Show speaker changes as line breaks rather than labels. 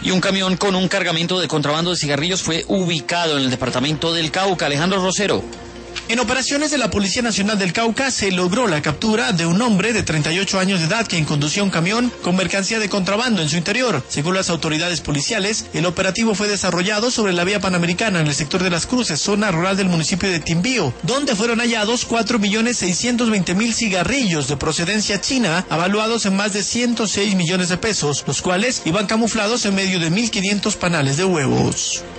Y un camión con un cargamento de contrabando de cigarrillos fue ubicado en el departamento del Cauca. Alejandro Rosero.
En operaciones de la Policía Nacional del Cauca se logró la captura de un hombre de 38 años de edad quien conducía un camión con mercancía de contrabando en su interior. Según las autoridades policiales, el operativo fue desarrollado sobre la vía Panamericana en el sector de Las Cruces, zona rural del municipio de Timbío, donde fueron hallados 4.620.000 cigarrillos de procedencia china, avaluados en más de 106 millones de pesos, los cuales iban camuflados en medio de 1.500 panales de huevos.